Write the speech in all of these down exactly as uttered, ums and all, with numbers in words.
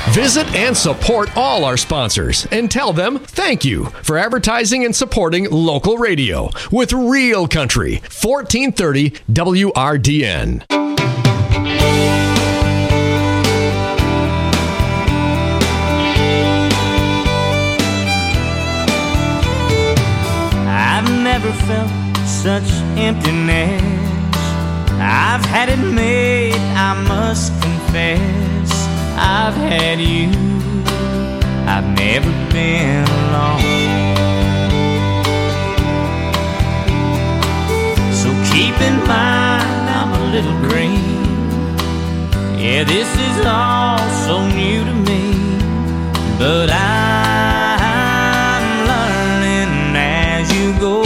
Visit and support all our sponsors and tell them thank you for advertising and supporting local radio with Real Country, fourteen thirty W R D N. I've never felt such emptiness. I've had it made, I must confess. I've had you, I've never been alone. So keep in mind I'm a little green. Yeah, this is all so new to me, but I'm learning as you go.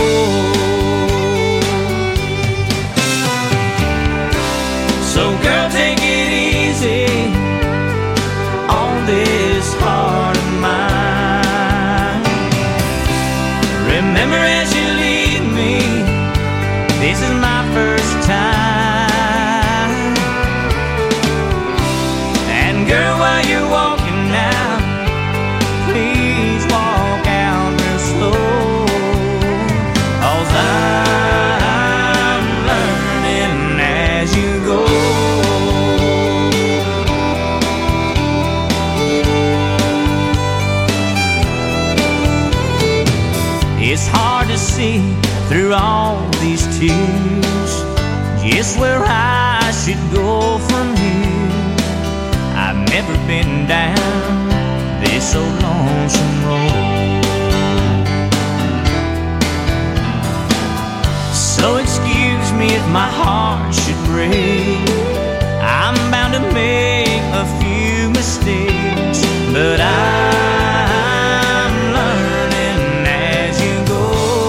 So girl, take it easy on this heart of mine. Remember as you leave me, this is my first time. And girl, while you're walking now, please walk out real slow, 'cause I'm learning as you go. It's hard to see through all these tears just where I should go from here. I've never been down this so lonesome road. So excuse me if my heart should break. I'm bound to make a few mistakes, but I'm learning as you go.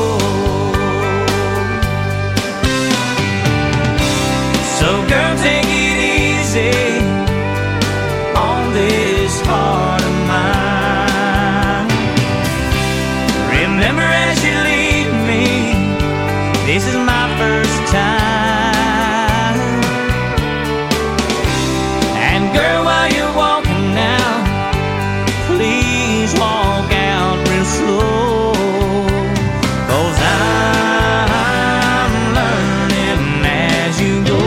So girl, take it easy on this heart of mine. Remember as you leave me, this is my first time. And girl, while you're walking now, please walk out real slow, 'cause I'm learning as you go.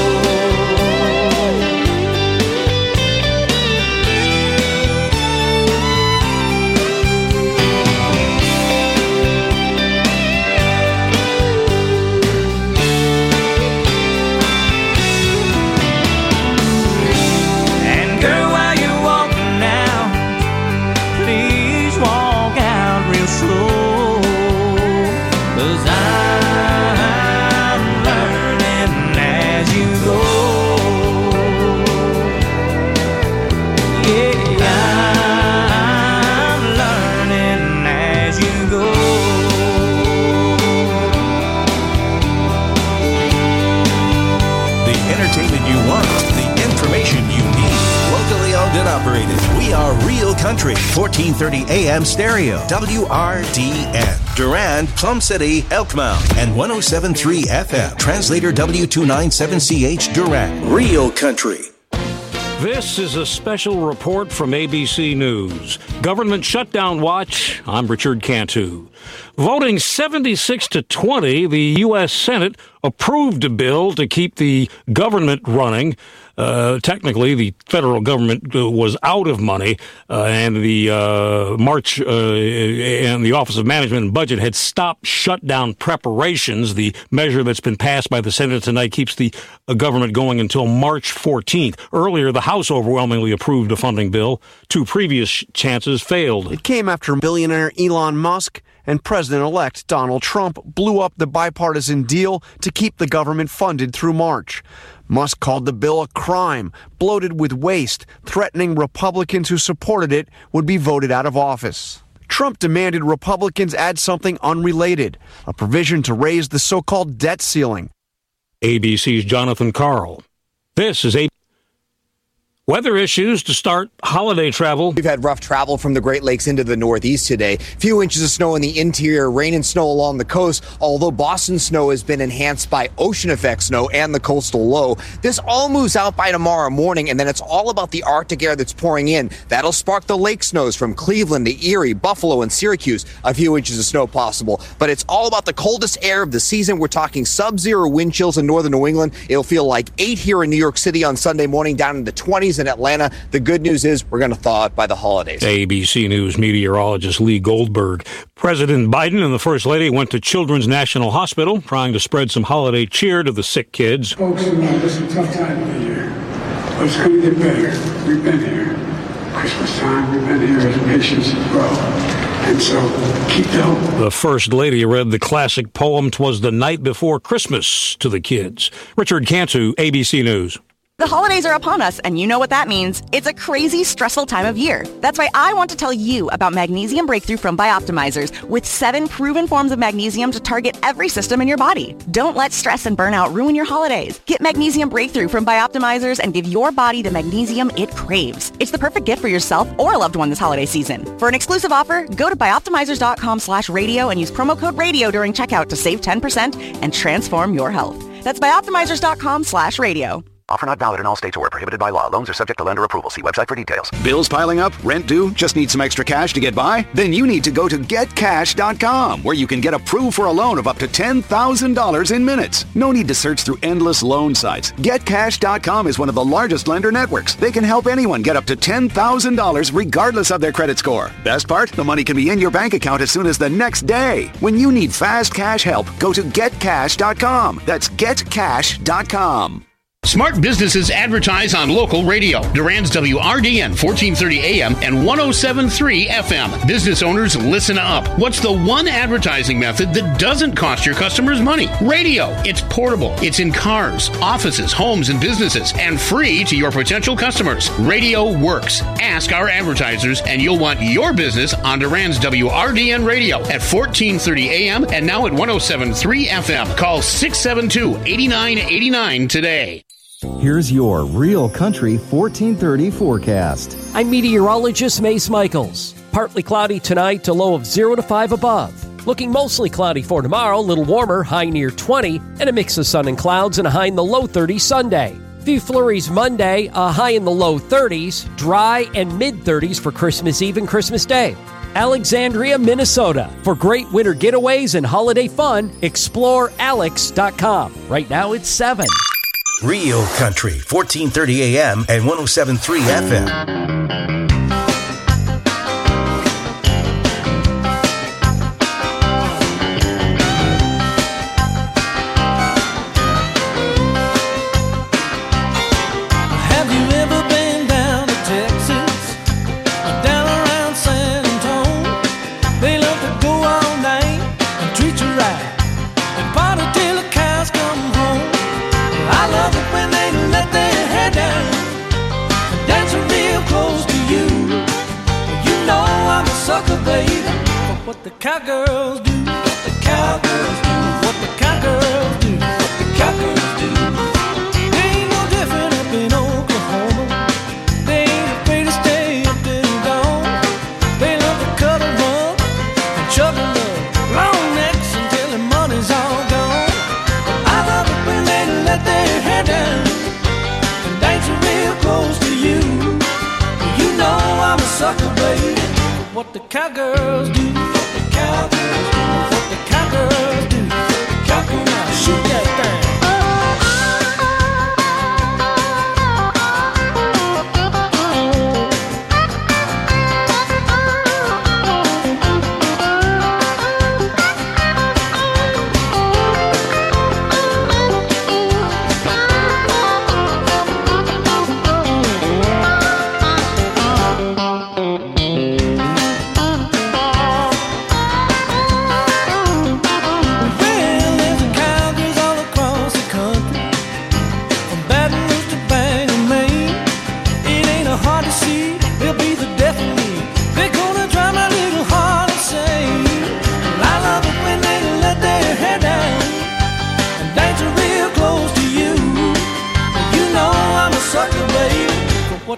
And girl, while you're walking now, please walk out real slow, 'cause I'm learning as you go. Yeah, I'm learning as you go. The entertainment you want, the information you need. Locally owned and operated. We are Real Country, fourteen thirty A M stereo, W R D N. Durand, Plum City, Elkmount, and one oh seven point three F M. Translator W two ninety-seven C H Durand. Real Country. This is a special report from A B C News. Government Shutdown Watch. I'm Richard Cantu. Voting seventy-six to twenty, the U S Senate approved a bill to keep the government running. Uh, technically, the federal government uh, was out of money, uh, and the uh, March uh, and the Office of Management and Budget had stopped shutdown preparations. The measure that's been passed by the Senate tonight keeps the uh, government going until March fourteenth. Earlier, the House overwhelmingly approved a funding bill. Two previous chances failed. It came after billionaire Elon Musk and President-elect Donald Trump blew up the bipartisan deal to keep the government funded through March. Musk called the bill a crime, bloated with waste, threatening Republicans who supported it would be voted out of office. Trump demanded Republicans add something unrelated, a provision to raise the so-called debt ceiling. A B C's Jonathan Karl. This is A B C. Weather issues to start holiday travel. We've had rough travel from the Great Lakes into the Northeast today. A few inches of snow in the interior, rain and snow along the coast, although Boston snow has been enhanced by ocean effect snow and the coastal low. This all moves out by tomorrow morning, and then it's all about the Arctic air that's pouring in. That'll spark the lake snows from Cleveland to Erie, Buffalo, and Syracuse. A few inches of snow possible, but it's all about the coldest air of the season. We're talking sub-zero wind chills in northern New England. It'll feel like eight here in New York City on Sunday morning, down in the twenties in Atlanta. The good news is we're going to thaw out by the holidays. A B C News meteorologist Lee Goldberg. President Biden and the First Lady went to Children's National Hospital trying to spread some holiday cheer to the sick kids. Folks, you know, this is a tough time of the year, but it's going to get better. We've been here. Christmas time, we've been here as nations as well. And so, keep the hope. The First Lady read the classic poem, "'Twas the Night Before Christmas," to the kids. Richard Cantu, A B C News. The holidays are upon us, and you know what that means. It's a crazy, stressful time of year. That's why I want to tell you about Magnesium Breakthrough from Bioptimizers, with seven proven forms of magnesium to target every system in your body. Don't let stress and burnout ruin your holidays. Get Magnesium Breakthrough from Bioptimizers and give your body the magnesium it craves. It's the perfect gift for yourself or a loved one this holiday season. For an exclusive offer, go to bioptimizers.com slash radio and use promo code radio during checkout to save ten percent and transform your health. That's bioptimizers.com slash radio. Offer not valid in all states or prohibited by law. Loans are subject to lender approval. See website for details. Bills piling up? Rent due? Just need some extra cash to get by? Then you need to go to get cash dot com, where you can get approved for a loan of up to ten thousand dollars in minutes. No need to search through endless loan sites. get cash dot com is one of the largest lender networks. They can help anyone get up to ten thousand dollars regardless of their credit score. Best part? The money can be in your bank account as soon as the next day. When you need fast cash help, go to get cash dot com. That's get cash dot com. Smart businesses advertise on local radio. Durand's W R D N fourteen thirty A M and one oh seven point three F M. Business owners, listen up. What's the one advertising method that doesn't cost your customers money? Radio. It's portable. It's in cars, offices, homes, and businesses, and free to your potential customers. Radio works. Ask our advertisers, and you'll want your business on Durand's W R D N radio at fourteen thirty A M and now at one oh seven point three F M. Call six seven two, eight nine eight nine today. Here's your Real Country fourteen thirty forecast. I'm meteorologist Mace Michaels. Partly cloudy tonight to low of zero to five above. Looking mostly cloudy for tomorrow, a little warmer, high near twenty, and a mix of sun and clouds and a high in the low thirties Sunday. Few flurries Monday, a high in the low thirties, dry and mid-thirties for Christmas Eve and Christmas Day. Alexandria, Minnesota. For great winter getaways and holiday fun, explore alex dot com. Right now it's seven. Real Country, fourteen thirty A M and one oh seven point three F M. What the cowgirls do, what the cowgirls do, what the cowgirls do, what the cowgirls do. They ain't no different up in Oklahoma. They ain't afraid to stay up till dawn. They love to cuddle up and chug a love, long necks until the money's all gone. But I love it when they let their hair down and dance real close to you. You know I'm a sucker, baby. What the cowgirls do. Cowgirls do what the cowgirls do. Cowgirls now, shoot that thing.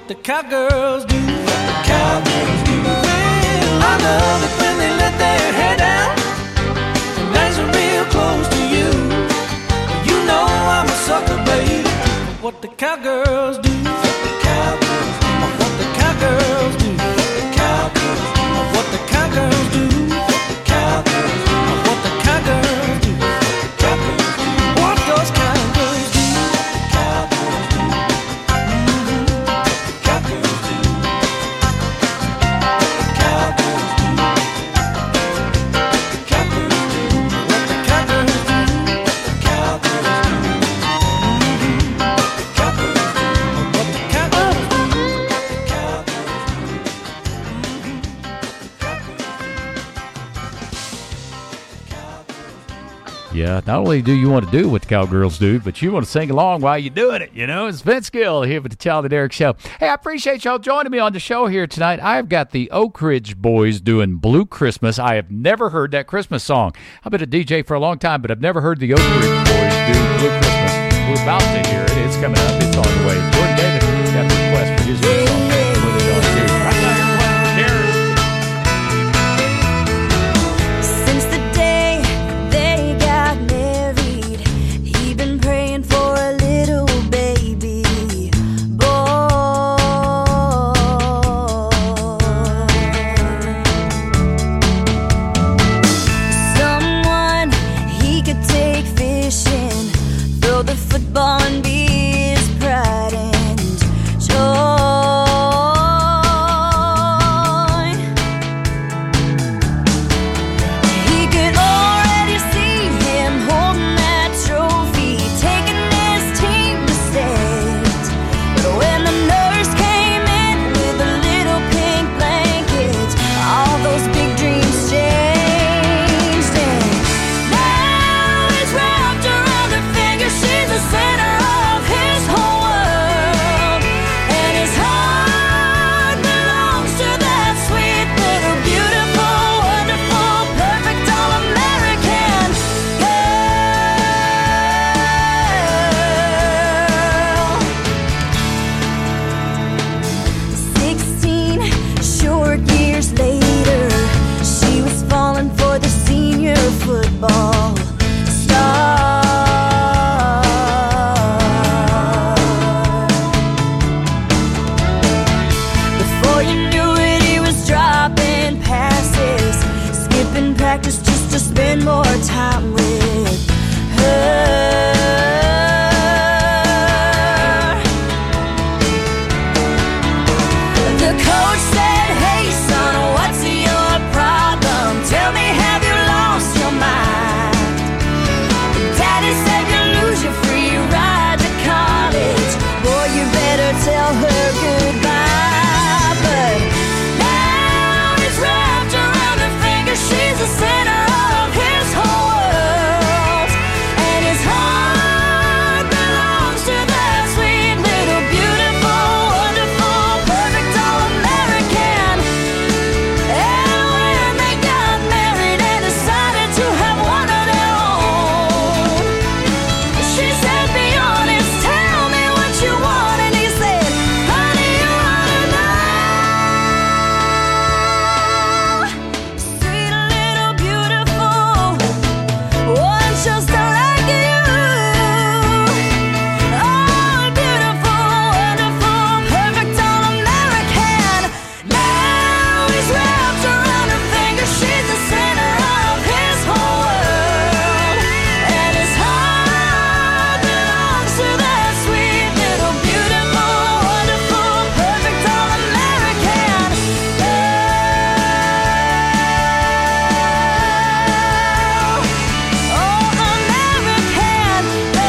what the cowgirls do, what the cowgirls do. Well, I love it when they let their hair down and nice and real close to you. You know I'm a sucker, baby, for what the cowgirls do, what the cowgirls do, what the cowgirls do, what the cowgirls do, what the cowgirls do, what the cowgirls do, what the cowgirls do, cowgirls do, what those cowgirls do, cowgirls do, mm-hmm. Cowgirls do, cowgirls do, cowgirls do, what the cowgirls do, cowgirls do, mm-hmm. Cowgirls do, what the cowgirls do, cowgirls do, Yeah, not only do you want to do what the cowgirls do, but you want to sing along while you're doing it. You know, it's Vince Gill here with the Child and Eric Show. Hey, I appreciate y'all joining me on the show here tonight. I've got the Oak Ridge Boys doing Blue Christmas. I have never heard that Christmas song. I've been a D J for a long time, but I've never heard the Oak Ridge Boys do Blue Christmas. We're about to hear it. It's coming up. It's on the way. Jordan David got the request for his new song. What are going to do? Right now, you're playing with Darren. Since the day they got married, he been praying for a little baby boy. Someone he could take fishing, throw the football and be his pride and joy. He could already see him holding that trophy, taking his team to state. But when the nurse came in with a little pink blanket, all those big dreams changed. And now he's wrapped around her finger. She's the center of his whole world, and his heart belongs to that sweet little beautiful, wonderful, perfect all-American girl. Sixteen short years later, she was falling for the senior football star. Before you knew it, he was dropping passes, skipping practice just to spend more time with her. The coach said, "Hey son, what's your problem? Tell me, have you lost your mind?" Daddy said, "You lose your free ride to college. Boy, you better tell her goodbye." But now he's wrapped around her finger. She's the center of his whole world, and his heart belongs to that sweet little beautiful, wonderful, perfect all-American. And when they got married and decided to have one of their own, she said, "Be honest, tell me what you want." And he said, "Honey, you wanna know? Sweet little beautiful one just like you. Oh, beautiful, wonderful, perfect all-American." Now he's wrapped around her finger. She's the center of his whole world, and his heart belongs to that sweet little beautiful, wonderful, perfect all-American girl. Oh, American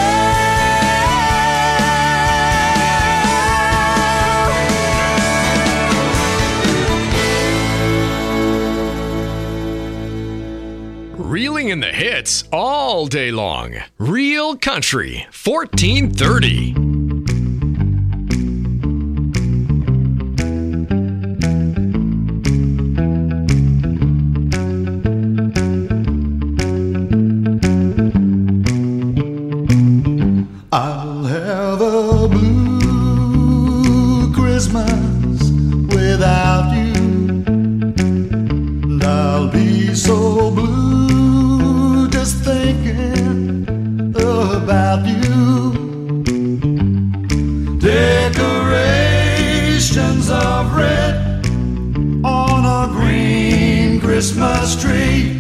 Reeling in the hits all day long. Real Country, fourteen thirty. I'll have a blue Christmas about you. Decorations of red on a green Christmas tree.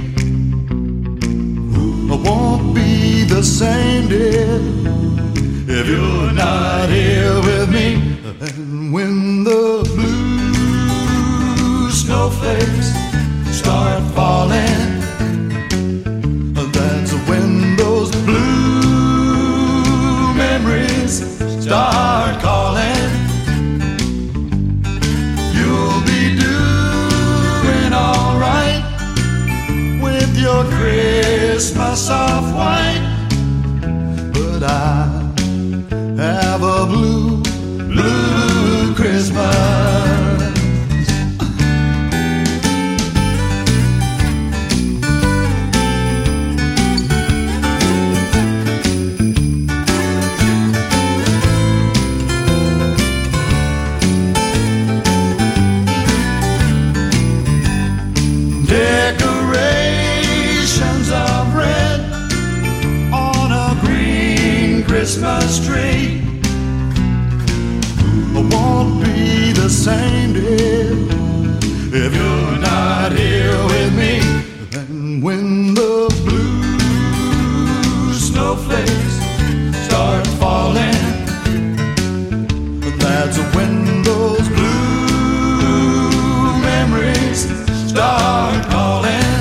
I won't be the same, dear, if you're not here with me. And when the blue snowflakes start falling, that's when those blue memories start calling. You'll be doing alright with your Christmas of white, but I have a blue, blue Christmas. Decorations of red on a green Christmas tree. I won't be the same, dear, if you're not here with me. And when the blue snowflakes start falling, that's when those blue memories start calling.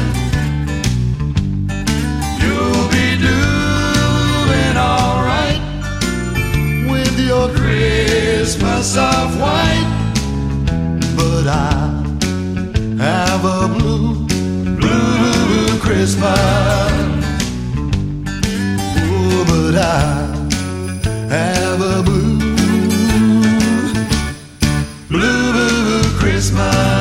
You'll be doing alright with your Christmas of white, but I have a blue, blue Christmas. Oh, but I have a blue, blue Christmas.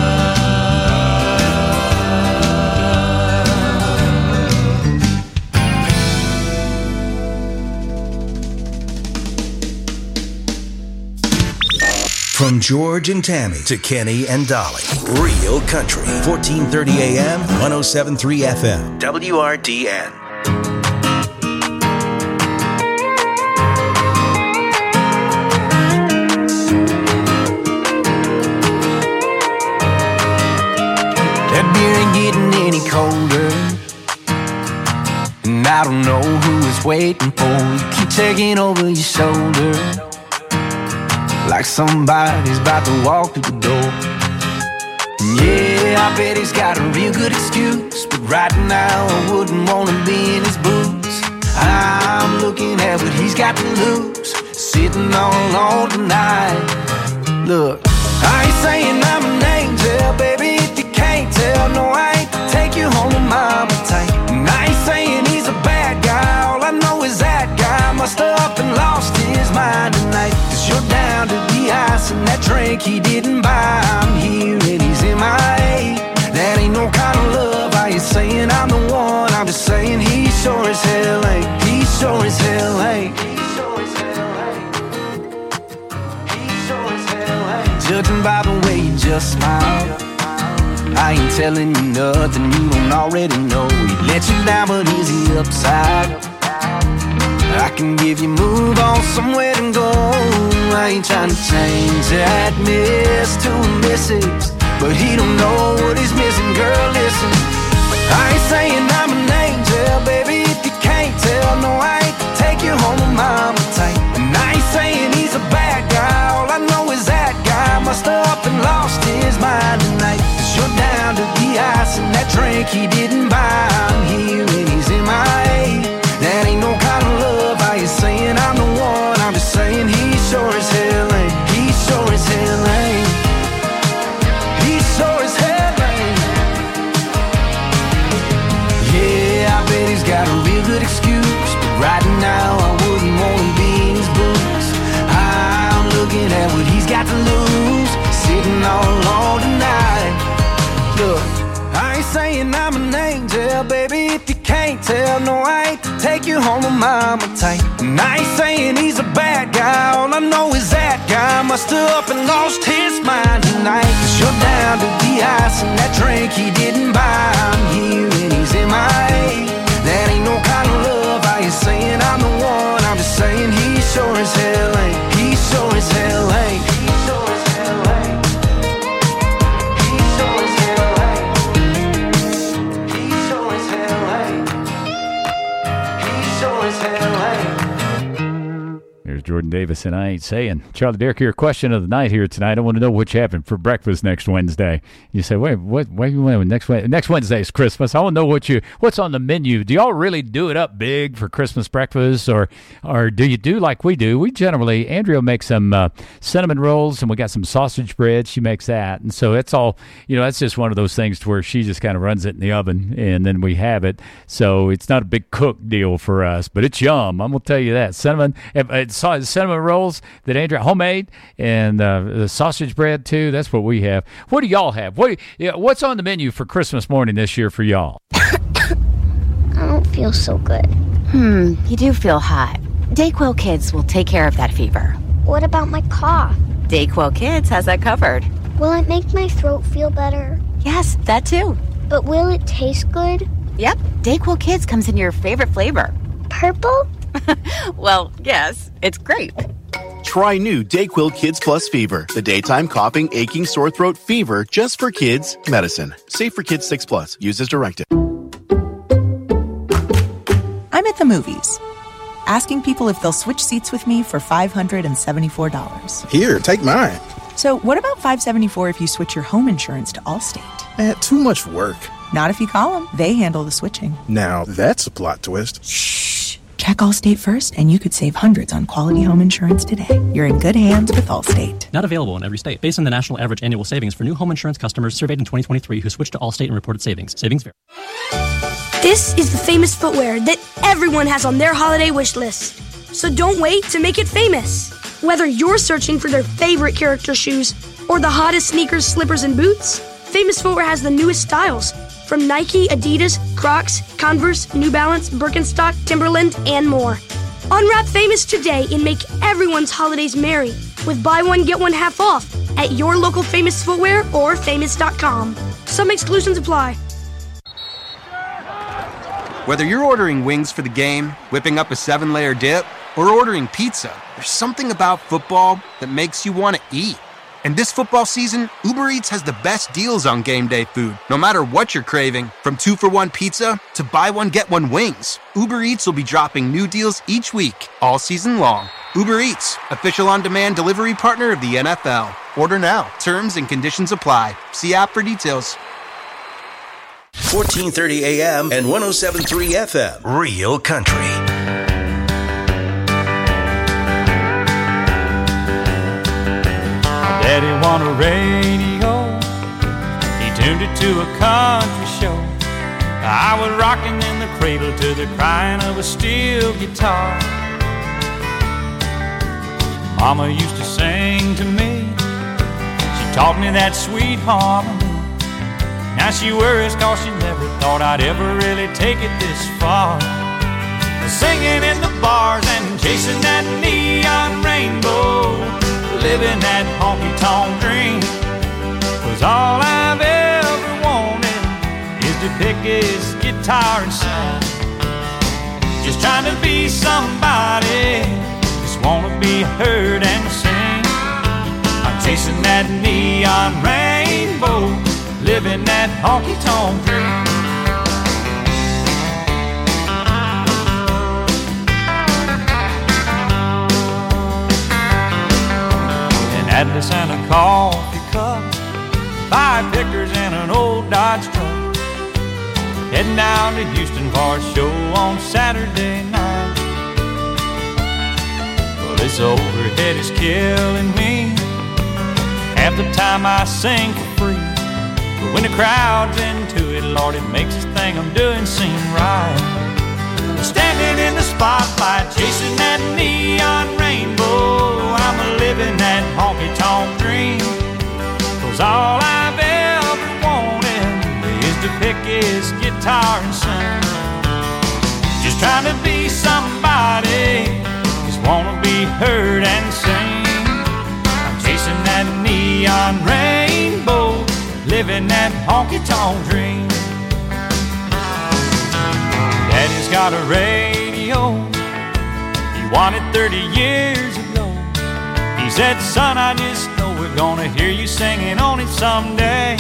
From George and Tammy to Kenny and Dolly. Real Country. fourteen thirty A M, one oh seven point three F M. W R D N. That beer ain't getting any colder, and I don't know who it's waiting for. You keep checking over your shoulder like somebody's about to walk through the door. Yeah, I bet he's got a real good excuse, but right now I wouldn't want to be in his boots. I'm looking at what he's got to lose, sitting all alone tonight. Look, I ain't saying I'm an angel, baby, if you can't tell. No, I ain't take you home with mama tight. And I ain't saying he's a bad guy, all I know is that guy must have up and lost his mind tonight. Cause you're down to the ice and that drink he didn't buy. I'm here and he's M I A. That ain't no kind of love. I ain't saying I'm the one, I'm just saying he sure as hell ain't. He sure as hell ain't. Judging by the way you just smile, I ain't telling you nothing you don't already know. He let you down, but is he upside? I can give you move on somewhere to go. I ain't trying to change that miss to a missus, but he don't know what he's missing. Girl, listen, I ain't saying I'm an angel, baby, if you can't tell. No, I ain't take you home with mama tight. And I ain't saying he's a bad guy, all I know is that guy must have up and lost his mind tonight. Cause you're down to the ice and that drink he didn't buy. I'm here and he's M I A. That ain't no kind of love. I ain't saying I'm the one, I'm just saying he sure as hell ain't. He sure as hell ain't. He sure as hell ain't. Yeah, I bet he's got a real good excuse, but right now I wouldn't want to be in his boots. I'm looking at what he's got to lose, sitting all alone tonight. Look, I ain't saying I'm an angel, baby, if you can't tell. No, I ain't take you home with mama tight. And I ain't saying he's a bad guy, all I know is that guy must have up and lost his mind tonight. Cause you're down to the ice and that drink he didn't buy. I'm here and he's M I A. That ain't no kind of love. I ain't saying I'm the Jordan Davis, and I ain't saying. Charlie Derrick here, question of the night here tonight. I want to know what's happening for breakfast next Wednesday. You say, wait, what? Wait, wait, next Wednesday, next Wednesday is Christmas. I want to know what you, what's on the menu. Do y'all really do it up big for Christmas breakfast, or, or do you do like we do? We generally, Andrea will make some uh, cinnamon rolls, and we got some sausage bread. She makes that, and so it's all, you know, that's just one of those things to where she just kind of runs it in the oven, and then we have it. So it's not a big cook deal for us, but it's yum. I'm gonna tell you that cinnamon, it's cinnamon rolls that Andrea homemade, and uh, the sausage bread too. That's what we have. What do y'all have? What yeah, what's on the menu for Christmas morning this year for y'all? I don't feel so good. Hmm, you do feel hot. Dayquil Kids will take care of that fever. What about my cough? Dayquil Kids has that covered. Will it make my throat feel better? Yes, that too. But will it taste good? Yep, Dayquil Kids comes in your favorite flavor. Purple? Well, yes, it's grape. Try new Dayquil Kids Plus Fever, the daytime coughing, aching, sore throat fever just for kids medicine. Safe for kids six plus. Use as directed. I'm at the movies, asking people if they'll switch seats with me for five hundred seventy-four dollars. Here, take mine. So what about five hundred seventy-four dollars if you switch your home insurance to Allstate? Eh, too much work. Not if you call them. They handle the switching. Now, that's a plot twist. Shh. Check Allstate first, and you could save hundreds on quality home insurance today. You're in good hands with Allstate. Not available in every state. Based on the national average annual savings for new home insurance customers surveyed in twenty twenty-three who switched to Allstate and reported savings. Savings vary. This is the famous footwear that everyone has on their holiday wish list. So don't wait to make it famous. Whether you're searching for their favorite character shoes or the hottest sneakers, slippers, and boots, Famous Footwear has the newest styles from Nike, Adidas, Crocs, Converse, New Balance, Birkenstock, Timberland, and more. Unwrap Famous today and make everyone's holidays merry with buy one, get one half off at your local Famous Footwear or famous dot com. Some exclusions apply. Whether you're ordering wings for the game, whipping up a seven-layer dip, or ordering pizza, there's something about football that makes you want to eat. And this football season, Uber Eats has the best deals on game day food. No matter what you're craving, from two for one pizza to buy one, get one wings, Uber Eats will be dropping new deals each week, all season long. Uber Eats, official on-demand delivery partner of the N F L. Order now. Terms and conditions apply. See app for details. fourteen thirty A M and one oh seven point three F M. Real Country. Daddy wanted a radio. He tuned it to a country show. I was rocking in the cradle to the crying of a steel guitar. Mama used to sing to me. She taught me that sweet harmony. Now she worries cause she never thought I'd ever really take it this far. Singing in the bars and chasing that neon rainbow, living that honky-tonk dream was all I've ever wanted, is to pick his guitar and sing. Just trying to be somebody, just wanna be heard and sing. I'm chasing that neon rainbow, living that honky-tonk dream. Atlas and a coffee cup, five pickers and an old Dodge truck, heading down to Houston for a show on Saturday night. Well, this overhead is killing me. Half the time I sing for free, but when the crowd's into it, Lord, it makes this thing I'm doing seem right. Standing in the spotlight, chasing that neon rainbow, I'm a living that honky-tonk dream. Cause all I've ever wanted is to pick his guitar and sing. Just trying to be somebody, just wanna be heard and sing. I'm chasing that neon rainbow, living that honky-tonk dream. Daddy's got a radio he wanted thirty years ago. He said, son, I just know we're gonna hear you singing on it someday.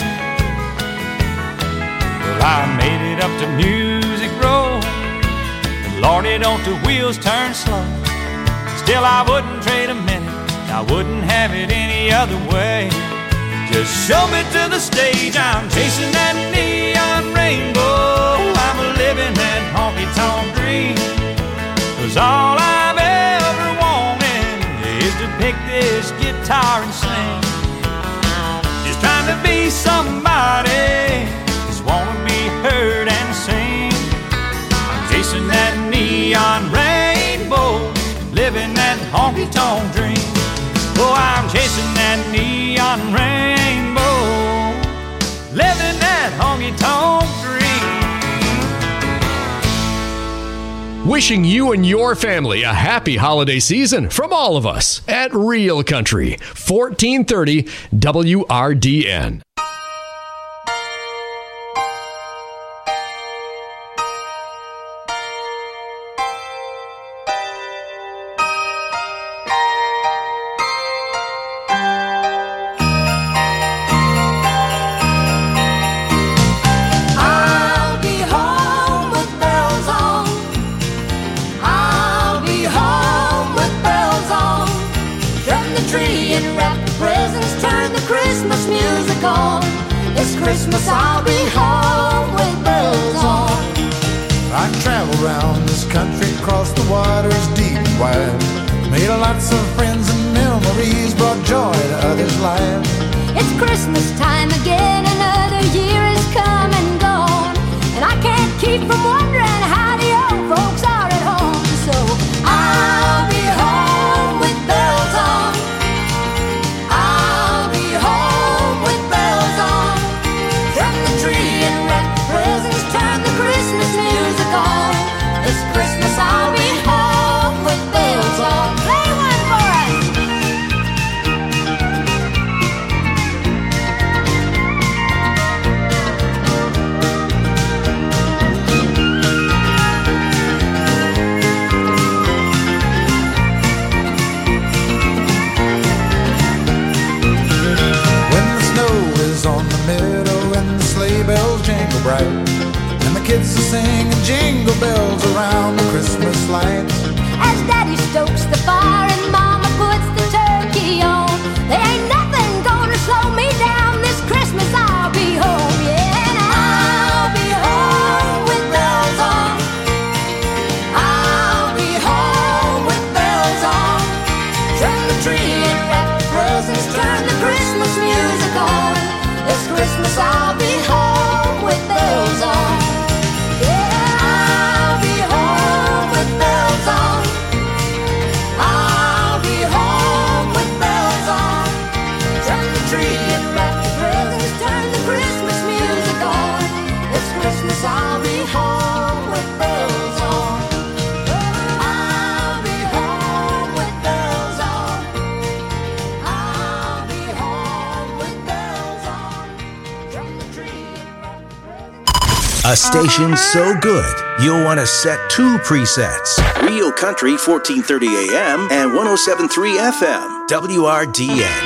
Well, I made it up to Music Row, but Lordy, don't the wheels turn slow. Still, I wouldn't trade a minute, I wouldn't have it any other way. Just show me to the stage, I'm chasing that neon rainbow. I'm living that honky-tonk dream. 'Cause all I've ever wanted is to pick this guitar and sing. Just trying to be somebody, just wanna be heard and sing. I'm chasing that neon rainbow, living that honky-tonk dream. Oh, I'm chasing that neon rainbow, living that honky-tonk dream. Wishing you and your family a happy holiday season from all of us at Real Country, fourteen thirty W R D N. Christmas I'll be home with bells on. I travel around this country, across the waters deep and wide. Made lots of friends and memories, brought joy to others' lives. It's Christmas time again, another year has come and gone, and I can't keep from wondering how the old folks are at home. So I'll be home with bells on. I'll be home with bells on. From the tree and wrap presents, turn the Christmas music on. This Christmas I'll be home with bells on. Play one for us. When the snow is on the meadow and the sleigh bells jingle bright, and the kids are singing jingle bells around the Christmas lights. As Daddy stokes the fire and Mama puts the turkey on, there ain't nothing gonna slow me down. This Christmas I'll be home, yeah, and I'll be home with bells on. I'll be home with bells on. Trim the tree and wrap the presents, turn the Christmas music on. This Christmas I'll be home with bells on. Yeah, I'll be home with bells on. I'll be home with bells on. Trim the tree and wrap the presents, turn the Christmas music on. This Christmas I'll be home with bells on. I'll be home with bells on. I'll be home with bells on. Trim the tree and wrap the presents. A station so good, you'll want to set two presets. Real Country fourteen thirty A M and one oh seven point three F M, W R D N.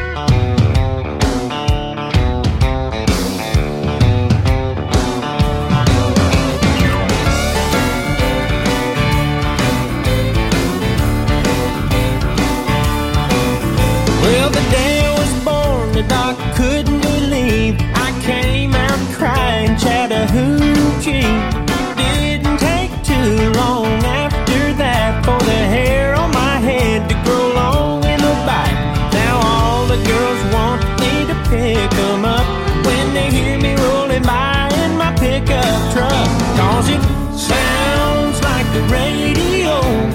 Well, the day I was born, the doc couldn't believe I came out crying Chattahoochee. Didn't take too long after that for the hair on my head to grow long in the back. Now all the girls want me to pick 'em up when they hear me rolling by in my pickup truck. 'Cause it sounds like the radio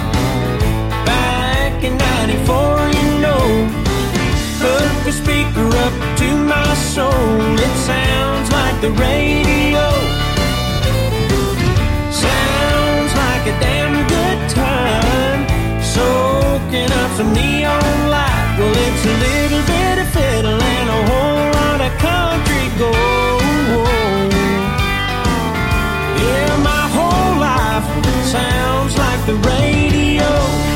back in ninety-four, you know. Hook the speaker up to my soul. It sounds like the radio. Sounds like a damn good time. Soaking up some neon light. Well, it's a little bit of fiddle and a whole lot of country gold. Yeah, my whole life sounds like the radio.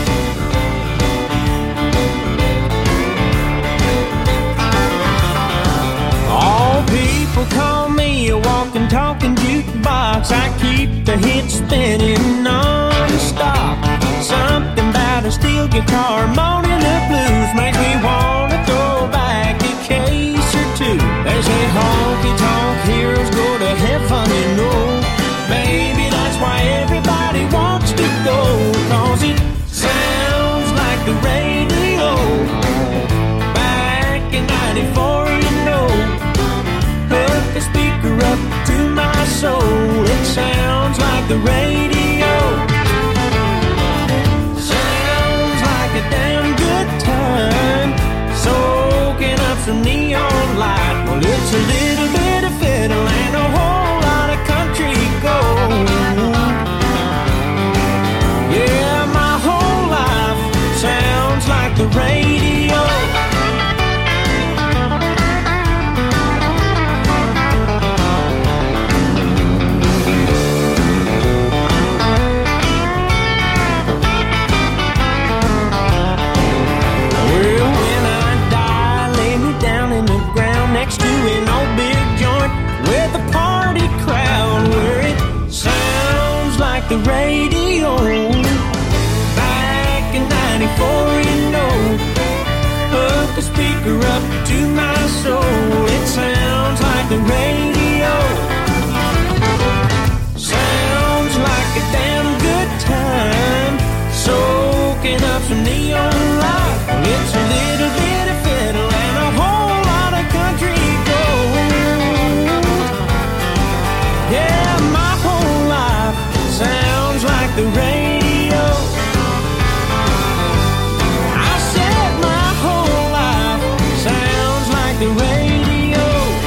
All people call me a walking, talking jukebox. I keep the hits spinning non-stop. Something about a steel guitar, moaning the blues makes me wanna throw back a case or two. They say honky-tonk heroes go to heaven, you know. Maybe that's why everybody wants to go, 'cause it sounds like the radio. Back in ninety-four, you know. Hook the speaker up to my soul. It sounds like the radio. Sounds like a damn good time. Soaking up some neon light. Well, it's a little bit of fiddle and a whole lot of country gold. Yeah, my whole life sounds like the radio. Well, when I die, lay me down in the ground next to an old big joint with a party crowd where it sounds like the radio. Back in ninety-four, you know. Hook the speaker up to my soul. It sounds like the radio. Sounds like a damn good time. Soaking up some neon light. It's a little bit of fiddle and a whole lot of country gold. Yeah, my whole life sounds like the radio. I said my whole life sounds like the radio.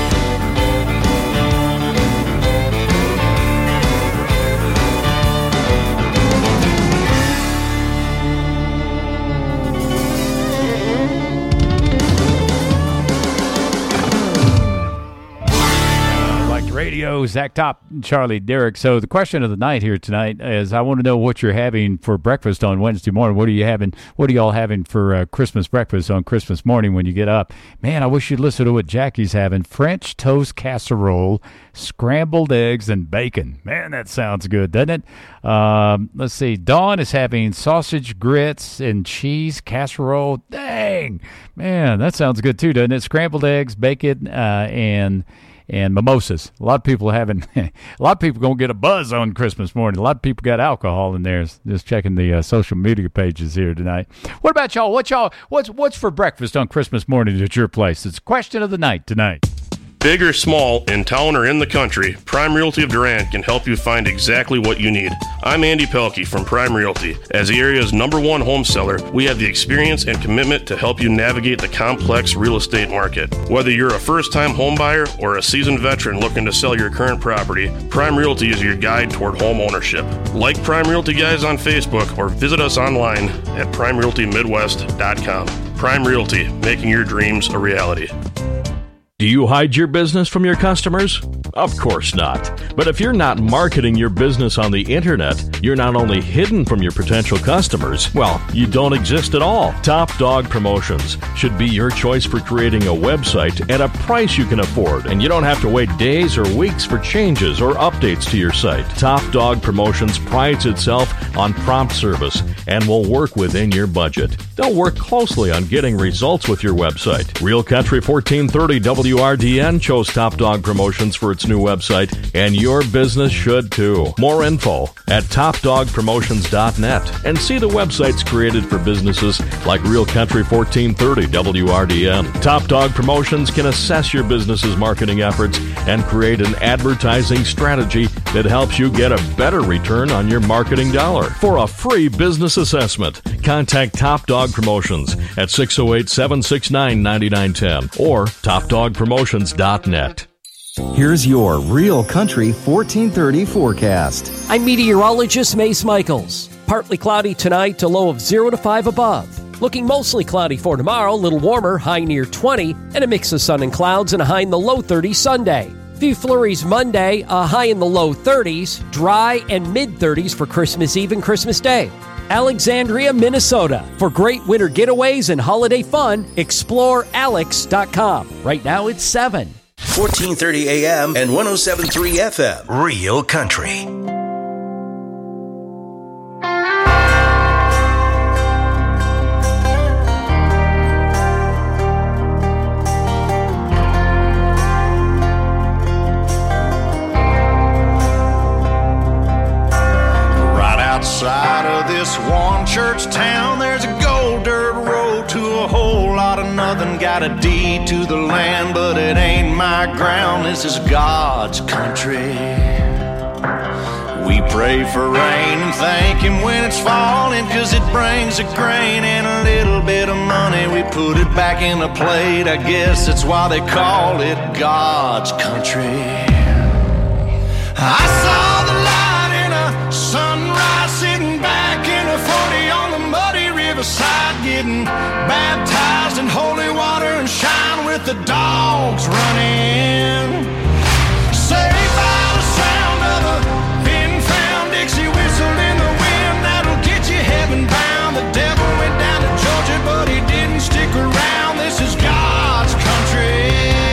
Like the radio, Zach Top, Charlie Derrick. So the question of the night here tonight is, I want to know what you're having for breakfast on Wednesday morning. What are you having? What are y'all having for uh, Christmas breakfast on Christmas morning when you get up? Man, I wish you'd listen to what Jackie's having. French toast casserole, scrambled eggs, and bacon. Man, that sounds good, doesn't it? Um, let's see. Dawn is having sausage grits and cheese casserole. Dang, man, that sounds good too, doesn't it? Scrambled eggs, bacon, uh, and and mimosas. A lot of people having, a lot of people gonna get a buzz on Christmas morning. A lot of people got alcohol in there. Just checking the uh, social media pages here tonight. What about y'all? What y'all? What's what's for breakfast on Christmas morning at your place? It's question of the night tonight. Big or small, in town or in the country, Prime Realty of Durant can help you find exactly what you need. I'm Andy Pelkey from Prime Realty. As the area's number one home seller, we have the experience and commitment to help you navigate the complex real estate market. Whether you're a first-time home buyer or a seasoned veteran looking to sell your current property, Prime Realty is your guide toward home ownership. Like Prime Realty Guys on Facebook or visit us online at prime realty midwest dot com. Prime Realty, making your dreams a reality. Do you hide your business from your customers? Of course not. But if you're not marketing your business on the internet, you're not only hidden from your potential customers, well, you don't exist at all. Top Dog Promotions should be your choice for creating a website at a price you can afford, and you don't have to wait days or weeks for changes or updates to your site. Top Dog Promotions prides itself on prompt service and will work within your budget. They'll work closely on getting results with your website. Real Country fourteen thirty W R D N chose Top Dog Promotions for its new website, and your business should too. More info at top dog promotions dot net, and see the websites created for businesses like Real Country fourteen thirty W R D N. Top Dog Promotions can assess your business's marketing efforts and create an advertising strategy that helps you get a better return on your marketing dollar. For a free business assessment, contact Top Dog Promotions at six oh eight, seven six nine, nine nine one zero or top dog promotions dot net. Here's your Real Country fourteen thirty forecast. I'm meteorologist Mace Michaels. Partly cloudy tonight, a low of zero to five above. Looking mostly cloudy for tomorrow, a little warmer, high near twenty, and a mix of sun and clouds and a high in the low thirties Sunday. Few flurries Monday, a high in the low thirties, dry and mid thirties for Christmas Eve and Christmas Day. Alexandria, Minnesota. For great winter getaways and holiday fun, explore alex dot com. Right now it's seven. fourteen thirty A M and one oh seven point three F M. Real Country. Outside of this one church town, there's a gold dirt road to a whole lot of nothing. Got a deed to the land, but it ain't my ground. This is God's country. We pray for rain and thank Him when it's falling, 'cause it brings a grain and a little bit of money. We put it back in a plate, I guess that's why they call it God's country. I saw the light in a sunrise, sitting back in a forty on the muddy riverside, getting baptized in holy water and shine with the dogs running. Saved by the sound of a pin-found Dixie whistle in the wind, that'll get you heaven bound. The devil went down to Georgia, but he didn't stick around. This is God's country.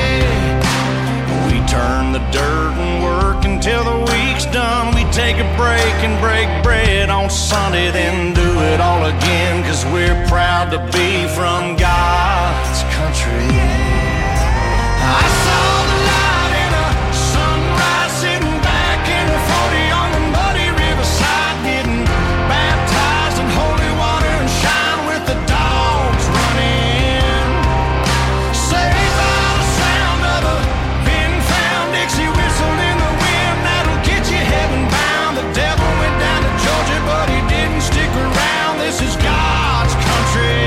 We turn the dirt and work until the week's done. We take a break and break bread on Sunday, then do it all again, 'cause we're proud to be from God's country. I saw the light in a sunrise, sitting back in a forty on the muddy riverside, getting baptized in holy water and shine with the dogs running. Saved by the sound of a pin-found Dixie whistle in the wind, that'll get you heaven bound. The devil went down to Georgia, but he didn't stick around. This is God's country.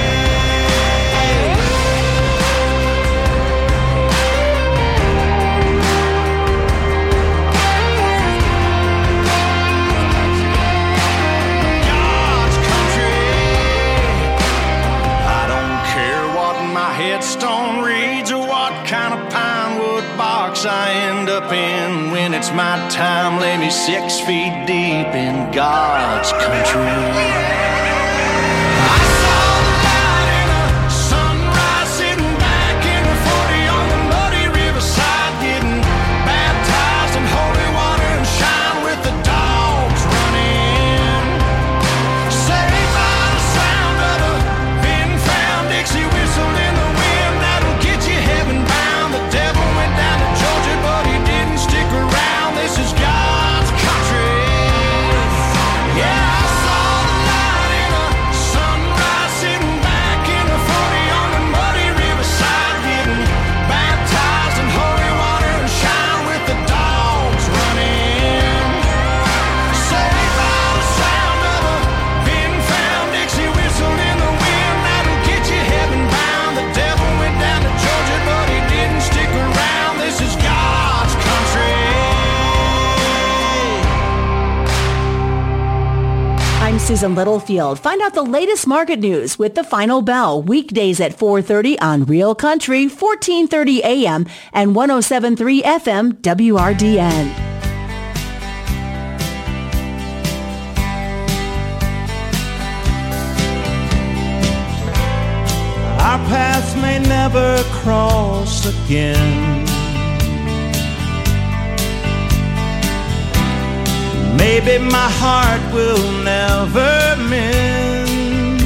Headstone reads or what kind of pine wood box I end up in. When it's my time, lay me six feet deep in God's country. I saw the light in a sunrise, sitting back in a forty on the muddy riverside, getting baptized in holy water and shine with the dogs running. Saved by the sound of a pin-found Dixie whistle in the wind, that'll get you heaven bound. The devil went down to Georgia, but he didn't stick around. This is God's country. Yeah, I saw the light in a sunrise, sitting back in a forty on the muddy riverside, getting baptized in holy water and shine with the dogs running. Saved by the sound of a pin-found Dixie whistle in the wind, that'll get you heaven bound. The devil went down to Georgia, but he didn't stick around. This is God's country. I'm Susan Littlefield. Find out the latest market news with The Final Bell, weekdays at four thirty on Real Country, fourteen thirty A M and one oh seven point three F M W R D N. Our paths may never cross again. Maybe my heart will never mend,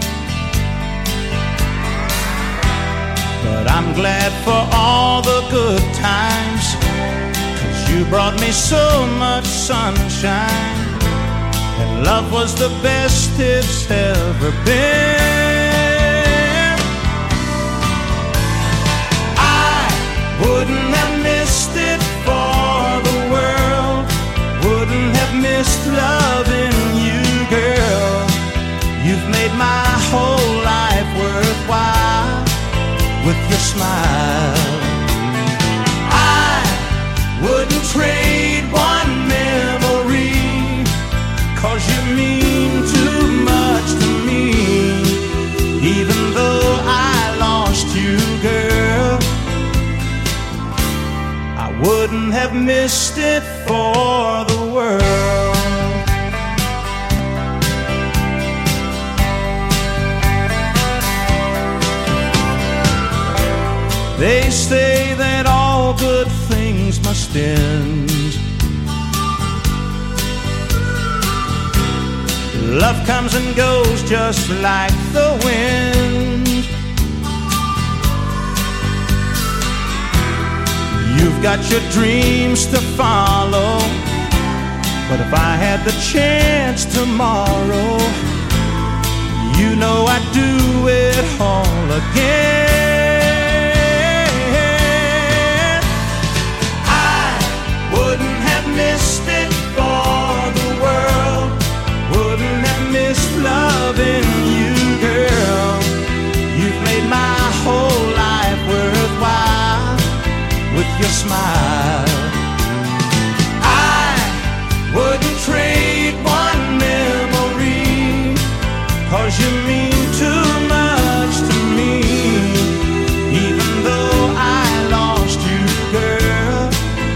but I'm glad for all the good times, 'cause you brought me so much sunshine, and love was the best it's ever been. I wouldn't have missed it for the world, wouldn't have missed loving you, girl. You've made my whole life worthwhile with your smile. I wouldn't trade one memory, 'cause you mean too much to me. Even though I lost you, girl, I wouldn't have missed it for the world. They say that all good things must end. Love comes and goes just like the wind. You've got your dreams to follow, But if I had the chance tomorrow, you know I'd do it all again. I wouldn't have missed it for the world. Wouldn't have missed loving you, girl. You've made my whole life worthwhile with your smile. Wouldn't trade one memory, 'cause you mean too much to me. Even though I lost you, girl,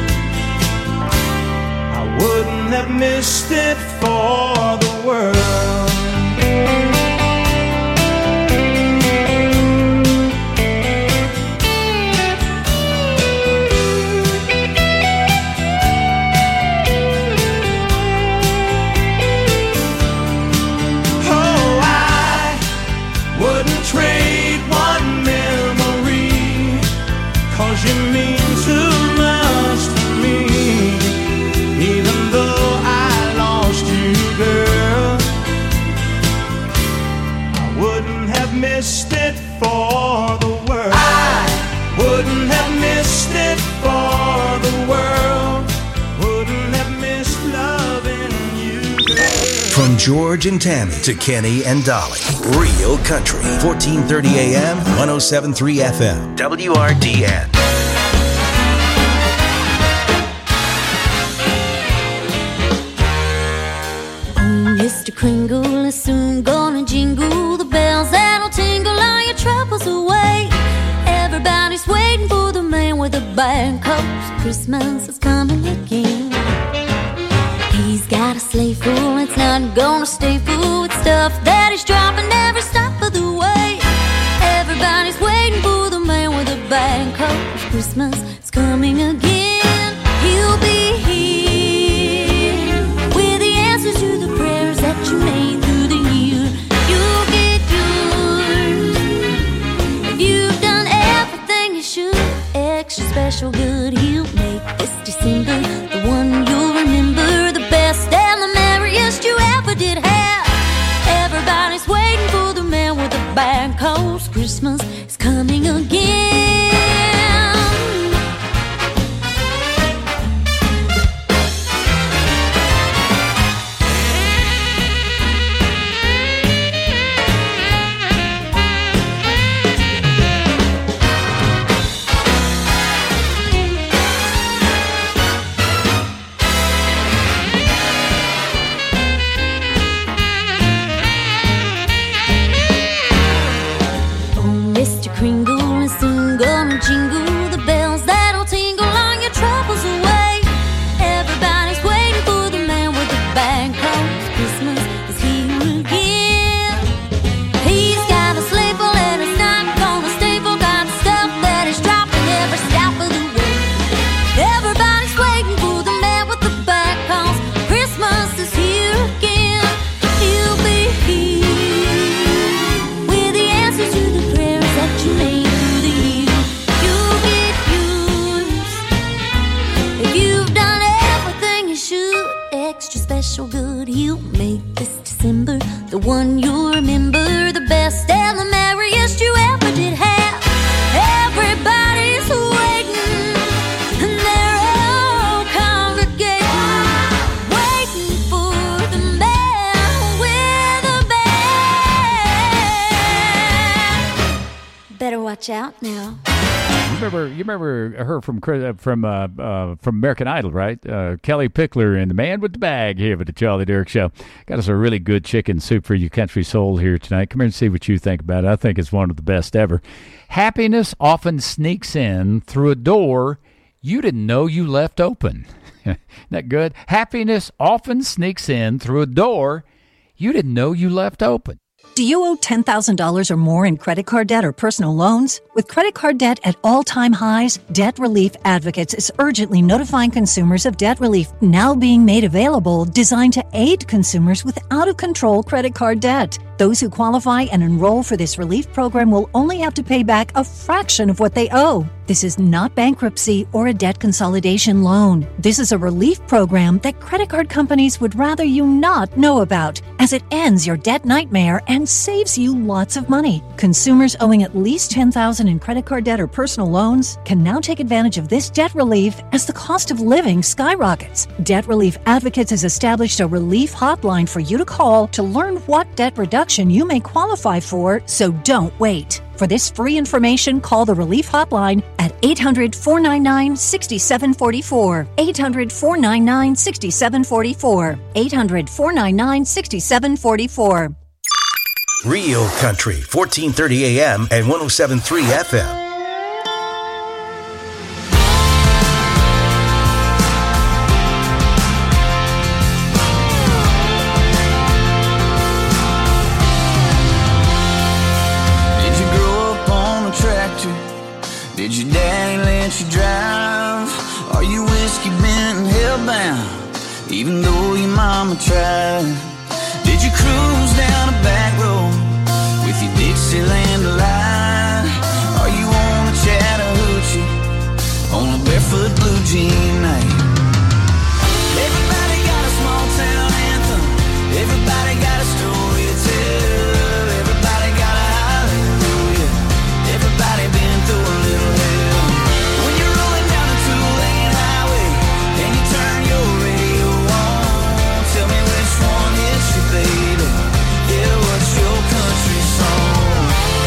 I wouldn't have missed it for the world. You mean too much to me. Even though I lost you, girl, I wouldn't have missed it for the world. I wouldn't have missed it for the world. Wouldn't have missed loving you, girl. From George and Tammy to Kenny and Dolly. Real Country. fourteen thirty A M, one oh seven point three F M. W R D N. Mister Kringle is soon gonna jingle the bells that'll tingle all your troubles away. Everybody's waiting for the man with the bag, 'cause Christmas is coming again. He's got a sleigh full, it's not gonna stay full with stuff that he's dropping every stop of the way. Everybody's waiting for the man with the bag, 'cause Christmas is coming again. He'll be here with the answers to the prayers that you made through the year. You'll get yours if you've done everything you should. Extra special good, he'll make this December the one you'll remember, the best and the merriest you ever did have. Everybody's waiting for the man with the bag, 'cause Christmas is coming again. Kringle is soon gonna jingle the bells that'll tingle all your troubles away. Everybody's waiting for the man with the bag, 'cause Christmas is here again. He's got a sleigh full and it's not gonna stay full, got stuff that he's dropping every stop of the way. Everybody's waiting for the man with the bag, 'cause Christmas is here again. He'll be here with the answers to the prayers that you made through the year. You'll get yours if you've done everything you should. Extra special good, he'll make this December the one you'll remember, the best and the merriest you ever did have. Everybody's waiting and they're all congregating, waiting for the man with a bag. Better watch out now. You remember, you remember her from from uh, uh, from American Idol, right? Uh, Kelly Pickler and the man with the bag here at the Charlie Derrick Show. Got us a really good chicken soup for you country soul here tonight. Come here and see what you think about it. I think it's one of the best ever. Happiness often sneaks in through a door you didn't know you left open. Isn't that good? Happiness often sneaks in through a door you didn't know you left open. Do you owe ten thousand dollars or more in credit card debt or personal loans? With credit card debt at all-time highs, Debt Relief Advocates is urgently notifying consumers of debt relief now being made available, designed to aid consumers with out-of-control credit card debt. Those who qualify and enroll for this relief program will only have to pay back a fraction of what they owe. This is not bankruptcy or a debt consolidation loan. This is a relief program that credit card companies would rather you not know about, as it ends your debt nightmare and saves you lots of money. Consumers owing at least ten thousand dollars in credit card debt or personal loans can now take advantage of this debt relief as the cost of living skyrockets. Debt Relief Advocates has established a relief hotline for you to call to learn what debt reduction you may qualify for, so don't wait. For this free information, call the Relief Hotline at eight hundred, four nine nine, six seven four four. eight hundred, four nine nine, six seven four four. eight hundred, four nine nine, six seven four four. Real Country, fourteen thirty A M and one oh seven point three F M. Did your daddy let you drive? Are you whiskey bent and hellbound, even though your mama tried? Did you cruise down a back road with your Dixieland delight? Are you on a Chattahoochee on a barefoot blue jean night? Everybody got a small town anthem. Everybody got a story to tell. Everybody got a hallelujah. Everybody been through a little hell. When you're rolling down a two-lane highway and you turn your radio on, tell me which one hits you, baby. Yeah, what's your country song?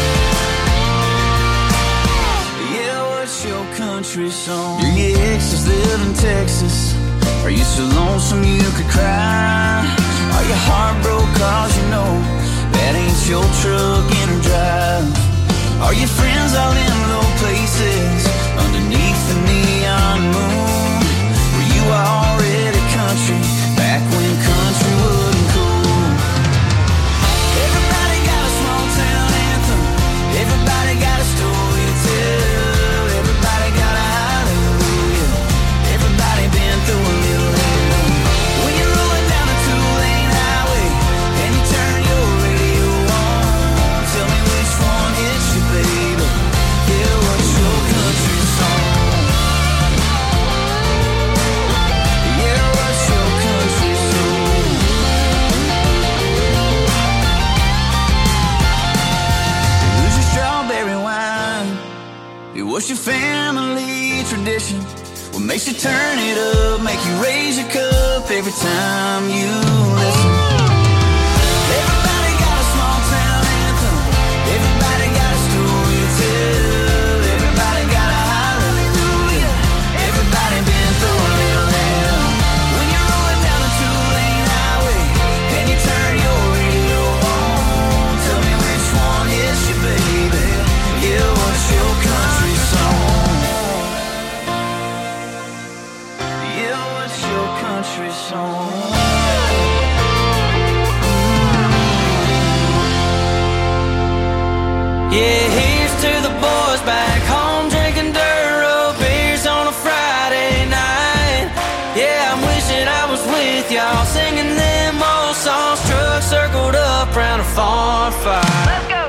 Yeah, what's your country song? Do your exes live in Texas? Are you so lonesome you could cry? Are you heartbroken cause you know that ain't your truck in a drive? Are your friends all in low places underneath the neon moon? Were you already country back when country wasn't cool? Everybody got a small town anthem. Everybody got a story to tell. Everybody got a hallelujah. Everybody been through a little hell. When you're rolling down a two-lane highway and you turn your radio on, tell me which one hits you, baby. Yeah, what's your country song? Yeah, what's your country song? Who's your strawberry wine? What's your family tradition? What makes you turn it up, make you raise your cup every time you listen? Everybody got a small town anthem. Everybody got a story to tell. Everybody got a hallelujah. Everybody been through a little hell. When you're rolling down a two-lane highway and you turn your radio on, tell me which one hits you, baby. Yeah, what's your country song? Yeah, what's your country song? Yeah, here's to the boys back home drinking dirt road beers on a Friday night. Yeah, I'm wishing I was with y'all singing them old songs. Trucks circled up round a farm fire. Let's go.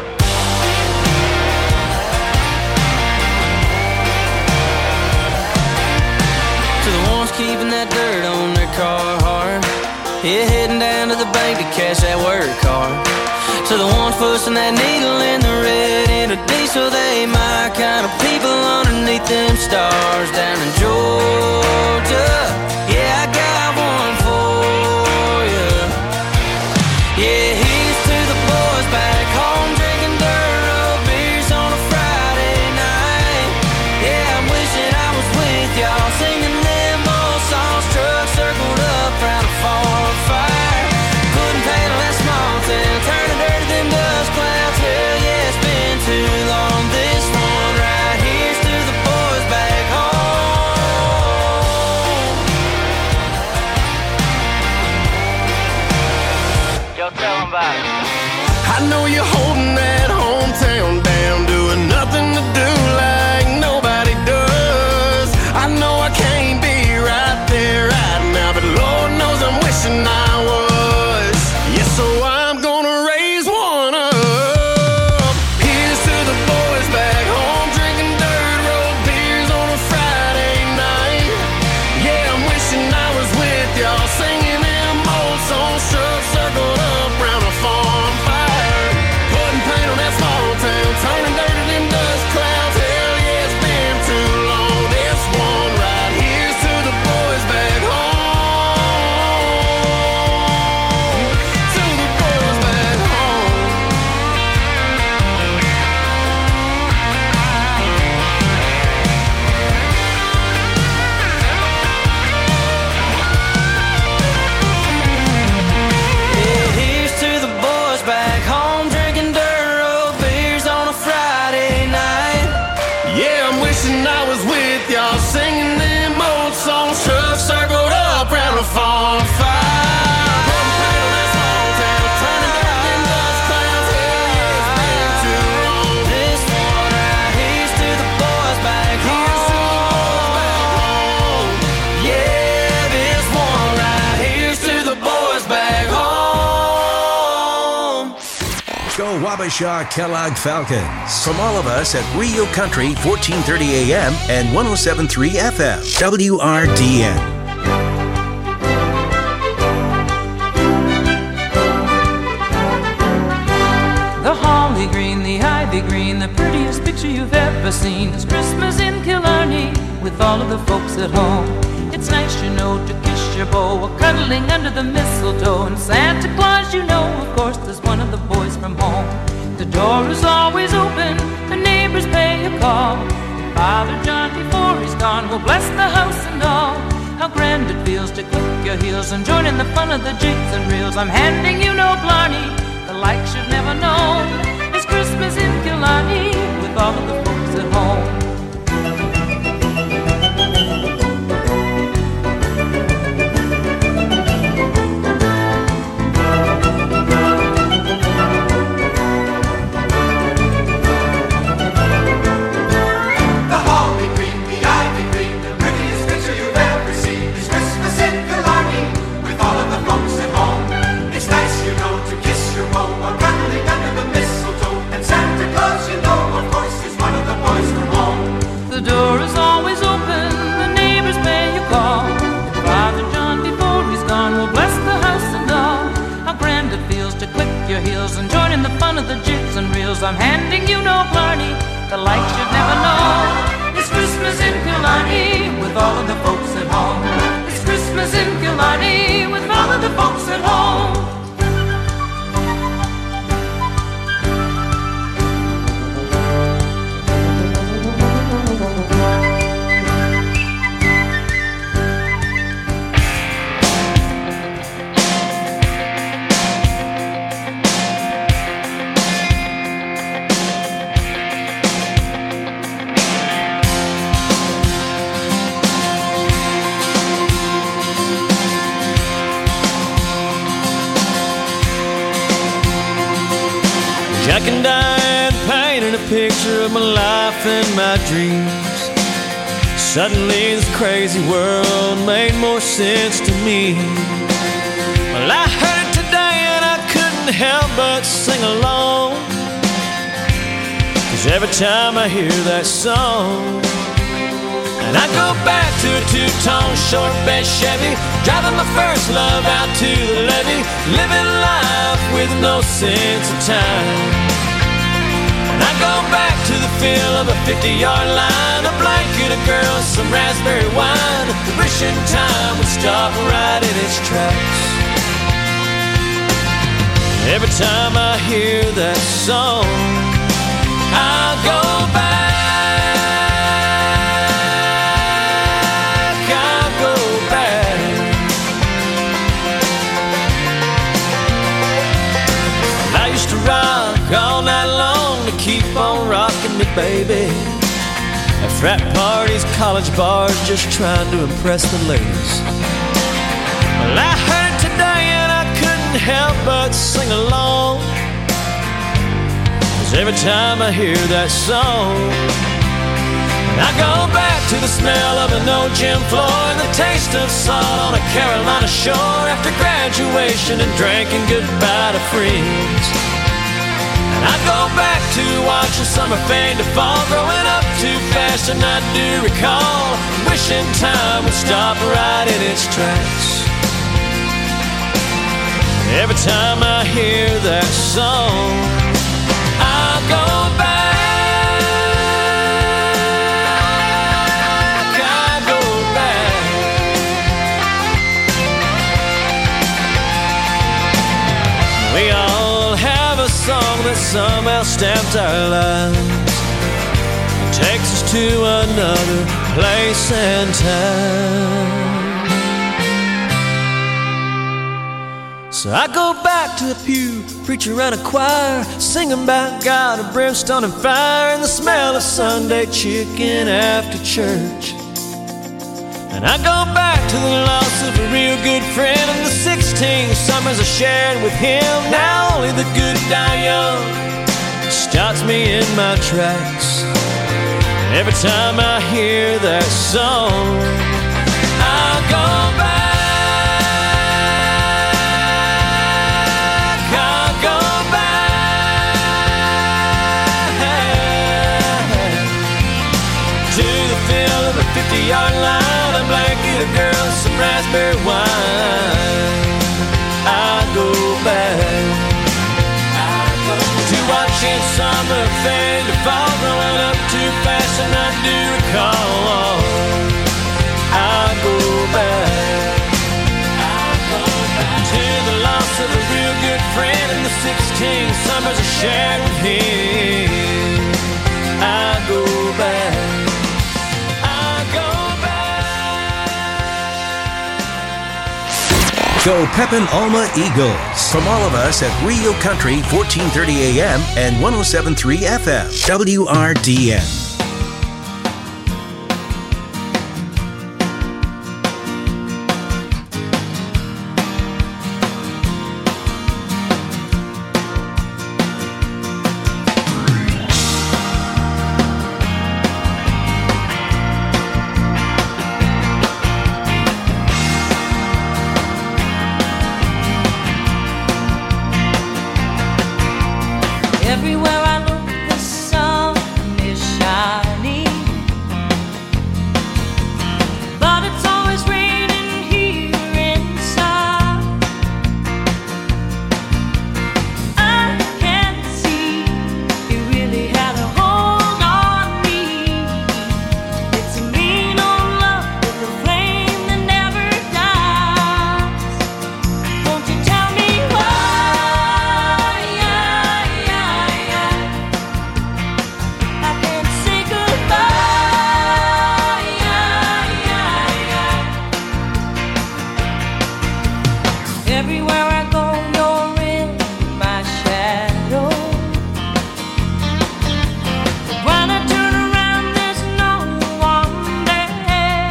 To the ones keeping that dirt on their car hard. Yeah, heading down to the bank to cash that work card. To the ones pushing that needle in the red in a diesel, they my kind of people underneath them stars down in Georgia. Yeah, I got one for you. Yeah, here's to the boys back home drinking dirt road beers on a Friday night. Yeah, I'm wishing I was with y'all singing them old songs. Trucks circled up round a farm fire. Couldn't handle that small town, turning dirty them dust clouds. Hell yeah, it's been too long. This one right here's to the boys back home. Y'all tell them about it. I know you're holding that hometown down, doing nothing to do like nobody does. I know I can't be right there right now, but Lord knows I'm wishing I was. Yes, so I'm gonna raise one Go Wabasha Kellogg Falcons. From all of us at Rio Country, fourteen thirty A M and one oh seven point three F M, W R D N. The holly green, the ivy green, the prettiest picture you've ever seen is Christmas in Killarney with all of the folks at home. It's nice, you know, to kiss your beau while cuddling under the mistletoe. And Santa Claus, you know, of course, is one of the boys from home. The door is always open, the neighbors pay a call. Father John, before he's gone, will bless the house and all. How grand it feels to click your heels and join in the fun of the jigs and reels. I'm handing you no blarney, the like you've never known. It's Christmas in Killarney with all of the folks at home. And join in the fun of the jigs and reels. I'm handing you no blarney, the like you've never known. It's Christmas in Killarney with all of the folks at home. It's Christmas in Killarney with all of the folks at home. Jack and Diane painted a picture of my life and my dreams. Suddenly this crazy world made more sense to me. Well, I heard it today and I couldn't help but sing along, 'cause every time I hear that song, and I go back to a two-tone short bed Chevy, driving my first love out to the levee, living life with no sense of time. And I go back to the feel of a fifty-yard line, a blanket, a girl, some raspberry wine, wishing time would stop right in its tracks. Every time I hear that song, I go back. All night long to keep on rocking me, baby. At frat parties, college bars, just trying to impress the ladies. Well, I heard it today and I couldn't help but sing along, 'cause every time I hear that song, I go back to the smell of an old gym floor and the taste of salt on a Carolina shore after graduation and drinking goodbye to friends. And I go back to watching summer fade to fall, growing up too fast and I do recall, wishing time would stop right in its tracks. Every time I hear that song, I go back, I go back. We all have a song that somehow stamps our lives, takes us to another place and time. So I go back to the pew, preacher and a choir, singing about God of brimstone and fire, and the smell of Sunday chicken after church. And I go back to the loss of a real good friend and the sixteen summers I shared with him. Now only the good die young stops me in my tracks. Every time I hear that song, I go back. I go back. raspberry wine. I go back to watching summer fade to fall, growing up too fast and I do recall. I go back to the loss of a real good friend and the sixteen summers I shared with him. I go back. Go Pepin Alma Eagles. From all of us at Real Country, fourteen thirty A M and one oh seven point three F M, W R D N. Everywhere I look, the sun is shining, but it's always raining here inside. I can see you really had a hold on me. It's a mean old love with a flame that never dies. Won't you tell me why? Everywhere I go, you're in my shadow. When I turn around, there's no one there,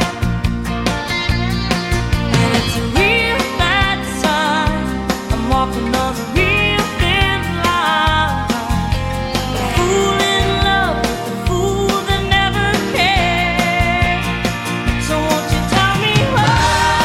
and it's a real bad sign. I'm walking on a real thin line. A fool in love with a fool that never cared. So won't you tell me why?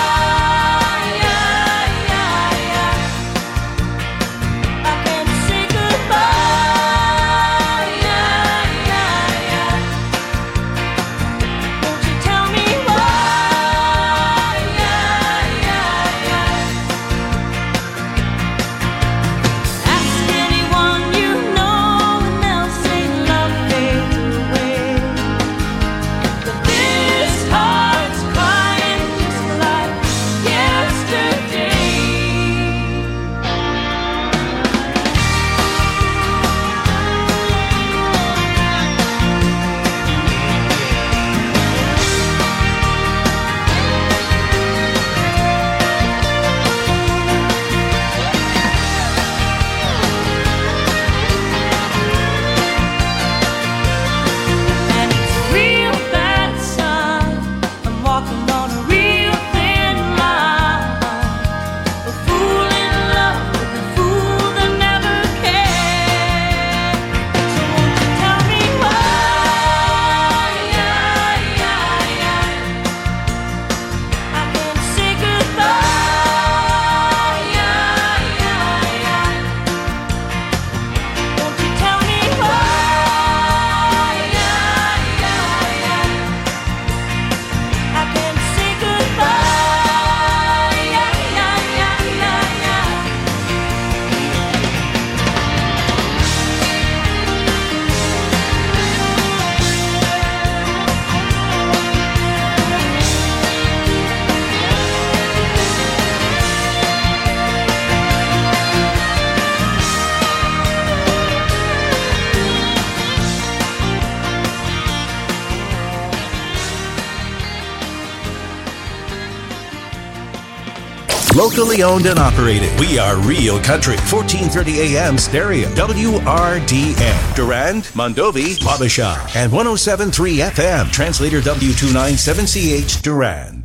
Locally owned and operated. We are Real Country, fourteen thirty A M stereo, W R D N. Durand, Mondovi, Wabasha, and one oh seven point three F M. Translator W two ninety-seven C H, Durand.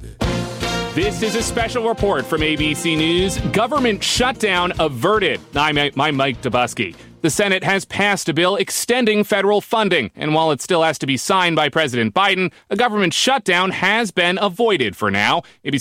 This is a special report from A B C News. Government shutdown averted. I'm, I'm Mike Dubusky. The Senate has passed a bill extending federal funding, and while it still has to be signed by President Biden, a government shutdown has been avoided for now. A B C